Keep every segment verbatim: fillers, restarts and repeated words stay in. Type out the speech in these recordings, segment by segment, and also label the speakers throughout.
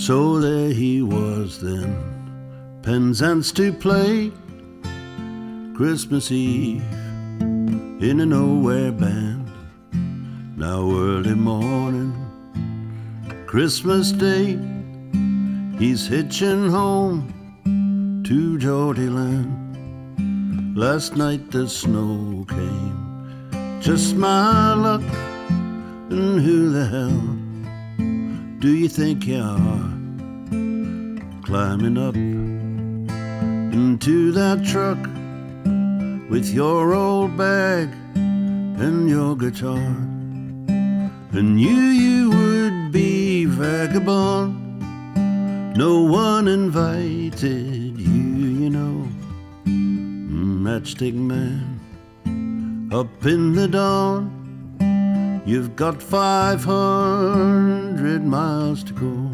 Speaker 1: So there he was then, Penzance to play, Christmas Eve in a nowhere band. Now early morning, Christmas Day, he's hitching home to Geordie land. Last night the snow came, just my luck, and who the hell do you think you are? Climbing up into that truck with your old bag and your guitar. And you, you would be vagabond, no one invited you, you know. Matchstick Man, up in the dawn, you've got five hundred miles to go.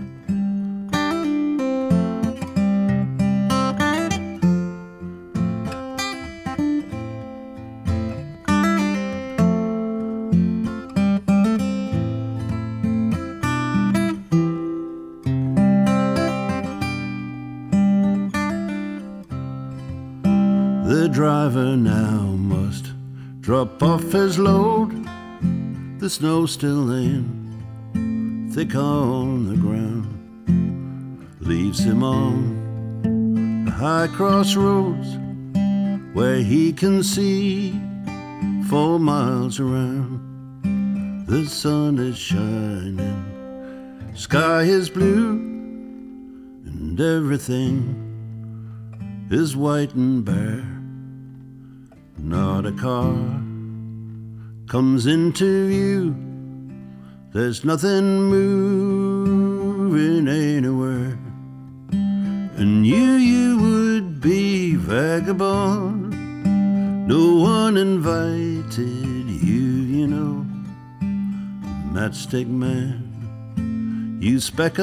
Speaker 1: The driver now must drop off his load. The snow's still laying thick on the ground, leaves him on a high crossroads where he can see four miles around. The sun is shining, sky is blue, and everything is white and bare. Not a car comes into view, there's nothing moving anywhere. And you, you would be vagabond, no one invited you, you know. Matchstick Man, you speck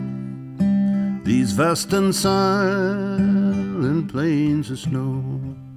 Speaker 1: upon these vast and silent plains of snow.